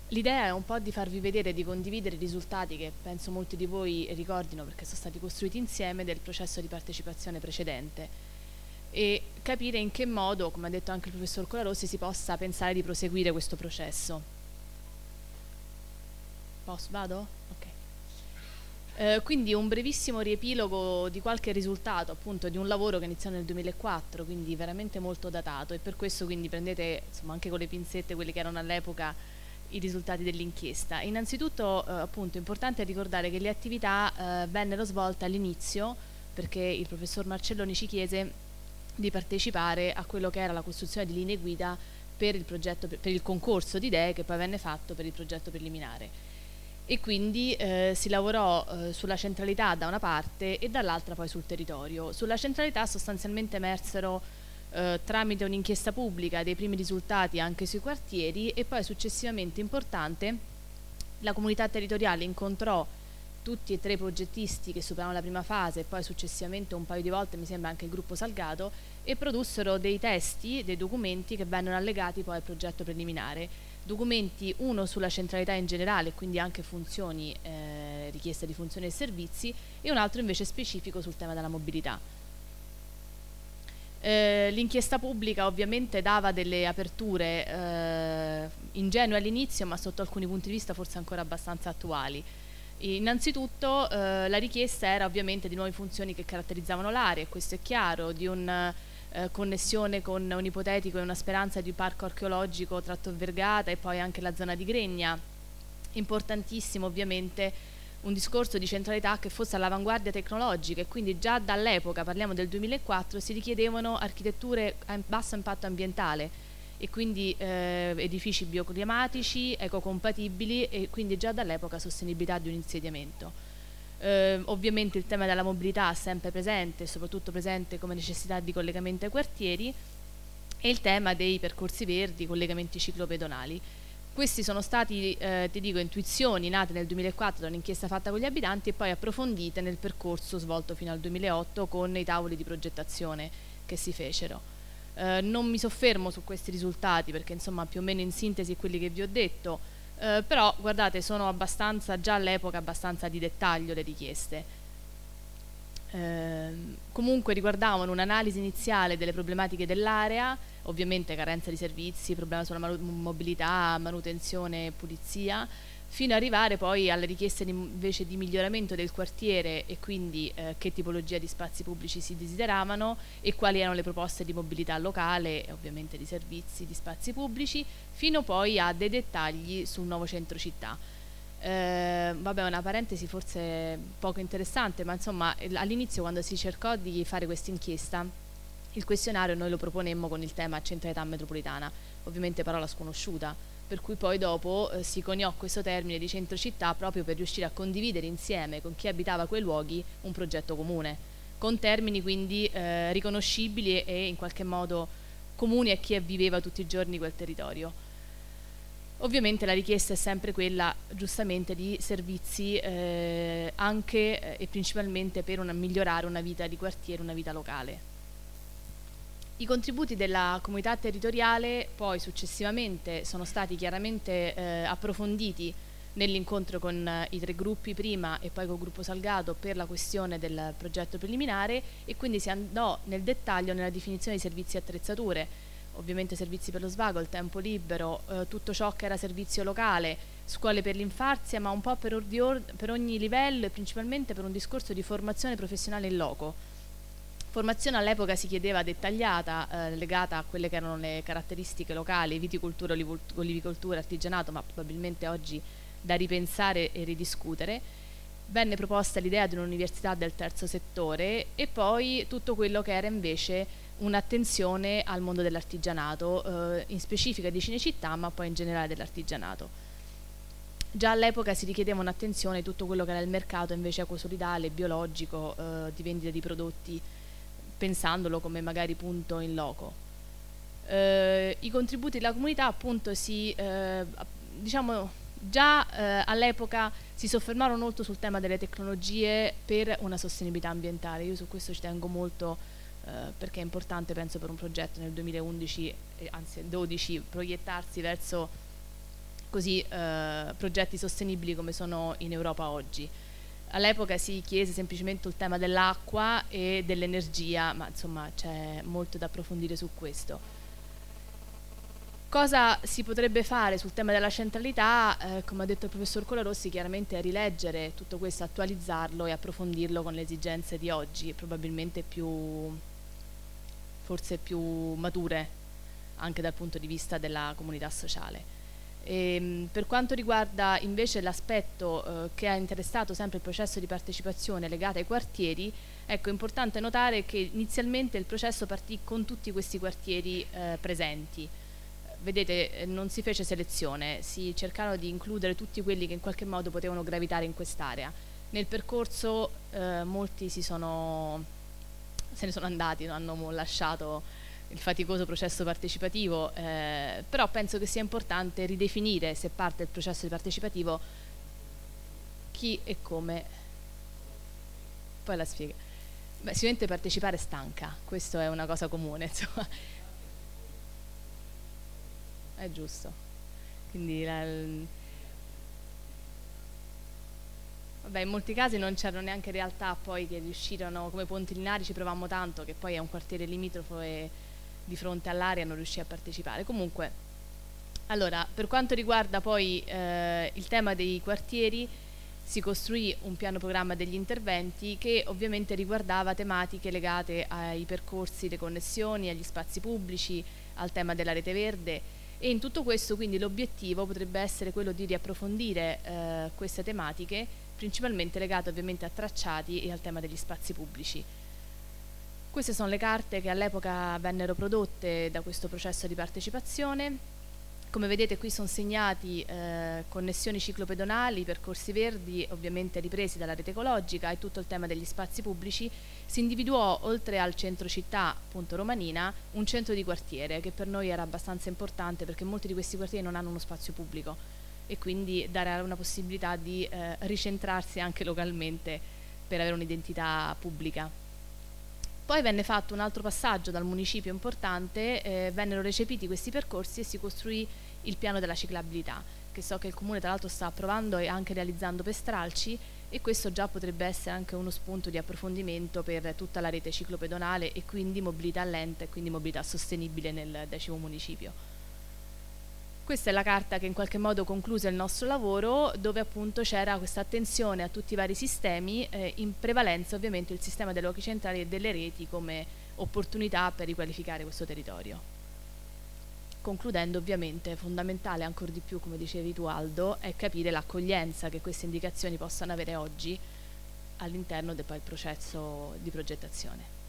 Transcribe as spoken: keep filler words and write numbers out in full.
L'idea è un po' di farvi vedere e di condividere i risultati che penso molti di voi ricordino perché sono stati costruiti insieme del processo di partecipazione precedente e capire in che modo, come ha detto anche il professor Colarossi, si possa pensare di proseguire questo processo. Posso? Vado? Ok. Eh, quindi un brevissimo riepilogo di qualche risultato appunto di un lavoro che iniziò nel duemilaquattro, quindi veramente molto datato, e per questo quindi prendete insomma anche con le pinzette quelli che erano all'epoca i risultati dell'inchiesta. Innanzitutto eh, appunto è importante ricordare che le attività eh, vennero svolte all'inizio perché il professor Marcelloni ci chiese di partecipare a quello che era la costruzione di linee guida per il, progetto, per il concorso di idee che poi venne fatto per il progetto preliminare. E quindi eh, si lavorò eh, sulla centralità da una parte e dall'altra poi sul territorio. Sulla centralità sostanzialmente emersero eh, tramite un'inchiesta pubblica dei primi risultati anche sui quartieri e poi successivamente importante la comunità territoriale incontrò tutti e tre i progettisti che superavano la prima fase e poi successivamente un paio di volte mi sembra anche il gruppo Salgado e produssero dei testi, dei documenti che vennero allegati poi al progetto preliminare. Documenti, uno sulla centralità in generale, quindi anche funzioni, eh, richieste di funzioni e servizi, e un altro invece specifico sul tema della mobilità. Eh, l'inchiesta pubblica ovviamente dava delle aperture eh, ingenue all'inizio, ma sotto alcuni punti di vista forse ancora abbastanza attuali. Innanzitutto eh, la richiesta era ovviamente di nuove funzioni che caratterizzavano l'area, e questo è chiaro, di una eh, connessione con un ipotetico e una speranza di parco archeologico tra Tor Vergata e poi anche la zona di Gregna. Importantissimo ovviamente un discorso di centralità che fosse all'avanguardia tecnologica, e quindi già dall'epoca, parliamo del duemilaquattro, si richiedevano architetture a basso impatto ambientale e quindi eh, edifici bioclimatici, ecocompatibili, e quindi già dall'epoca sostenibilità di un insediamento. Eh, ovviamente il tema della mobilità è sempre presente, soprattutto presente come necessità di collegamento ai quartieri, e il tema dei percorsi verdi, collegamenti ciclopedonali. Questi sono stati, eh, ti dico, intuizioni nate nel duemilaquattro da un'inchiesta fatta con gli abitanti e poi approfondite nel percorso svolto fino al duemilaotto con i tavoli di progettazione che si fecero. Eh, non mi soffermo su questi risultati perché insomma più o meno in sintesi quelli che vi ho detto, eh, però guardate, sono abbastanza, già all'epoca abbastanza di dettaglio le richieste. Eh, comunque riguardavano un'analisi iniziale delle problematiche dell'area, ovviamente carenza di servizi, problema sulla manu- mobilità, manutenzione e pulizia, fino ad arrivare poi alle richieste di, invece di miglioramento del quartiere e quindi eh, che tipologia di spazi pubblici si desideravano e quali erano le proposte di mobilità locale e ovviamente di servizi, di spazi pubblici, fino poi a dei dettagli sul nuovo centro città. Eh, vabbè, una parentesi forse poco interessante, ma insomma all'inizio quando si cercò di fare questa inchiesta il questionario noi lo proponemmo con il tema centralità metropolitana, ovviamente parola sconosciuta, per cui poi dopo eh, si coniò questo termine di centro città proprio per riuscire a condividere insieme con chi abitava quei luoghi un progetto comune, con termini quindi eh, riconoscibili e, e in qualche modo comuni a chi viveva tutti i giorni quel territorio. Ovviamente la richiesta è sempre quella, giustamente, di servizi eh, anche eh, e principalmente per una, migliorare una vita di quartiere, una vita locale. I contributi della comunità territoriale poi successivamente sono stati chiaramente eh, approfonditi nell'incontro con eh, i tre gruppi prima e poi col gruppo Salgado per la questione del progetto preliminare, e quindi si andò nel dettaglio nella definizione di servizi e attrezzature, ovviamente servizi per lo svago, il tempo libero, eh, tutto ciò che era servizio locale, scuole per l'infanzia, ma un po' per, or- per ogni livello e principalmente per un discorso di formazione professionale in loco. Formazione all'epoca si chiedeva dettagliata, eh, legata a quelle che erano le caratteristiche locali, viticoltura, olivicoltura, artigianato, ma probabilmente oggi da ripensare e ridiscutere. Venne proposta l'idea di un'università del terzo settore e poi tutto quello che era invece un'attenzione al mondo dell'artigianato, eh, in specifica di Cinecittà, ma poi in generale dell'artigianato. Già all'epoca si richiedeva un'attenzione a tutto quello che era il mercato invece ecosolidale, biologico, eh, di vendita di prodotti, pensandolo come magari punto in loco. Eh, I contributi della comunità appunto si, eh, diciamo, già eh, all'epoca si soffermarono molto sul tema delle tecnologie per una sostenibilità ambientale. Io su questo ci tengo molto eh, perché è importante, penso, per un progetto nel duemilaundici, eh, anzi dodici, proiettarsi verso così eh, progetti sostenibili come sono in Europa oggi. All'epoca si chiese semplicemente il tema dell'acqua e dell'energia, ma insomma c'è molto da approfondire su questo. Cosa si potrebbe fare sul tema della centralità? Eh, come ha detto il professor Colarossi, chiaramente è rileggere tutto questo, attualizzarlo e approfondirlo con le esigenze di oggi, probabilmente più, forse più mature anche dal punto di vista della comunità sociale. E, per quanto riguarda invece l'aspetto eh, che ha interessato sempre il processo di partecipazione legato ai quartieri, ecco, è importante notare che inizialmente il processo partì con tutti questi quartieri eh, presenti. Vedete, non si fece selezione, si cercarono di includere tutti quelli che in qualche modo potevano gravitare in quest'area. Nel percorso eh, molti si sono, se ne sono andati, hanno lasciato il faticoso processo partecipativo, eh, però penso che sia importante ridefinire, se parte del processo partecipativo, chi e come. Poi la spiega. Beh, sicuramente partecipare stanca, questo è una cosa comune, insomma. È giusto. Quindi la, il... Vabbè, in molti casi non c'erano neanche realtà poi che riuscirono, come Pontilinari ci provammo tanto, che poi è un quartiere limitrofo e di fronte all'area non riuscì a partecipare. Comunque, allora, per quanto riguarda poi eh, il tema dei quartieri, si costruì un piano programma degli interventi che ovviamente riguardava tematiche legate ai percorsi, le connessioni, agli spazi pubblici, al tema della rete verde. E in tutto questo quindi l'obiettivo potrebbe essere quello di riapprofondire eh, queste tematiche, principalmente legate ovviamente a tracciati e al tema degli spazi pubblici. Queste sono le carte che all'epoca vennero prodotte da questo processo di partecipazione. Come vedete qui sono segnati eh, connessioni ciclopedonali, percorsi verdi, ovviamente ripresi dalla rete ecologica, e tutto il tema degli spazi pubblici. Si individuò, oltre al centro città, appunto Romanina, un centro di quartiere che per noi era abbastanza importante perché molti di questi quartieri non hanno uno spazio pubblico e quindi dare una possibilità di eh, ricentrarsi anche localmente per avere un'identità pubblica. Poi venne fatto un altro passaggio dal municipio importante, eh, vennero recepiti questi percorsi e si costruì il piano della ciclabilità, che so che il Comune tra l'altro sta approvando e anche realizzando per Stralci, e questo già potrebbe essere anche uno spunto di approfondimento per tutta la rete ciclopedonale e quindi mobilità lenta e quindi mobilità sostenibile nel decimo municipio. Questa è la carta che in qualche modo concluse il nostro lavoro, dove appunto c'era questa attenzione a tutti i vari sistemi, eh, in prevalenza ovviamente il sistema dei luoghi centrali e delle reti come opportunità per riqualificare questo territorio. Concludendo, ovviamente fondamentale ancora di più, come dicevi tu Aldo, è capire l'accoglienza che queste indicazioni possano avere oggi all'interno del processo di progettazione.